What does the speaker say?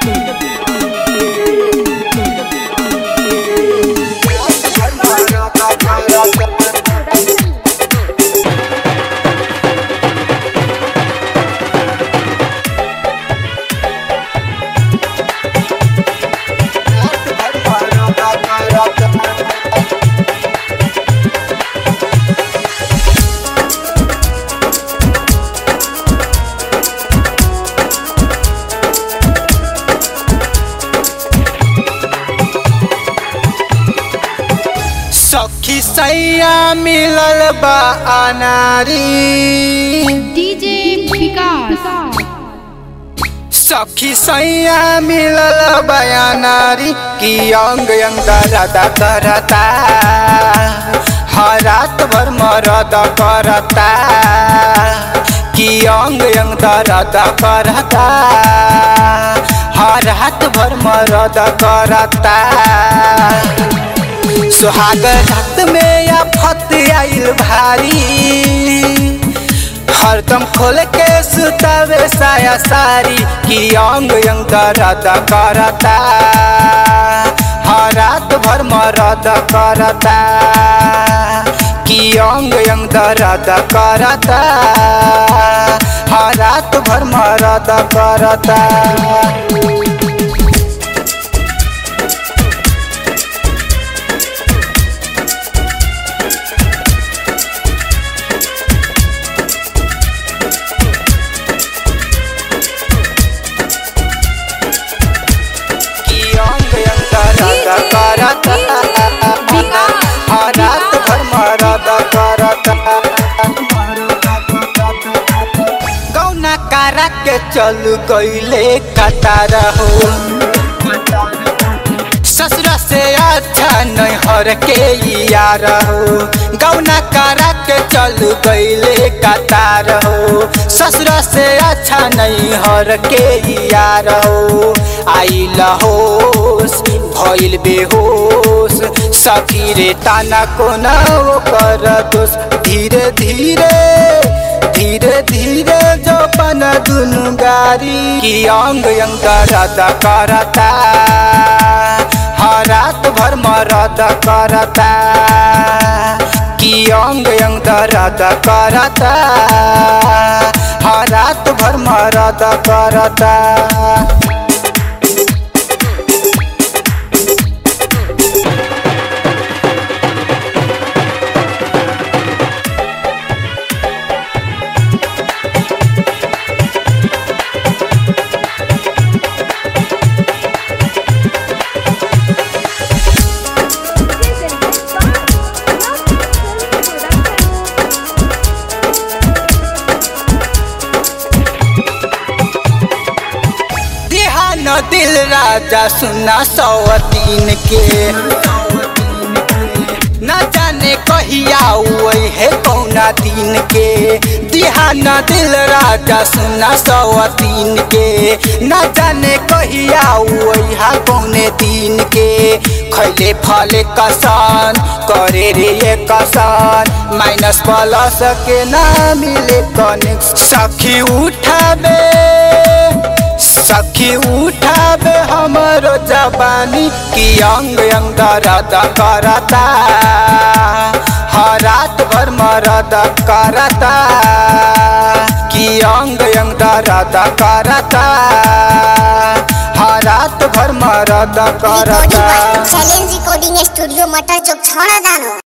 सखी सैया मिलल बा अनारी डीजे विकास। सखी सैया मिलल बा अनारी की अंग अंग दर्द करता हर रात भर मरद करता की अंग अंग दर्द करता हर रात भर मरद करता। सुहाग रात में आफत आइल भारी हरदम खोल के सुतावे साया सारी की अंग अंग दर्द करता हर रात भर मरद करता की अंग अंग दर्द करता हर रात भर मरद करता। गौना कारा के चल गईले कतार हो ससुरा से अच्छा नहीं हर के यार हो गौना कारा के चल गईले कतार हो ससुरा से अच्छा नहीं हर के यार हो। आइल होश भइल बेहोश सखी रे ताना को ना वो कर दोष धीरे धीरे धीरे धीरे जो पन दुनु गारी की अंग अंग दर्द करता हर रात भर मरद करता की अंग अंग दर्द करता हर रात भर मरद करता। दिल राजा सुना 103 के न जाने कहिया हुई है कौना दिन के दिहाना दिल राजा सुना 103 के न जाने कहिया हुई है कौने दिन के खैले फले कसान करे रे ये कसान माइनस प्लस के ना मिले कनेक्ट सखी उठाबे हमरो जवानी की अंग अंग दर्द करता हर रात भर मरद करता की अंग अंग दर्द करता हर रात भर मरद करता। रिकॉर्डिंग स्टूडियो मटर चौक छोड़ा दानो।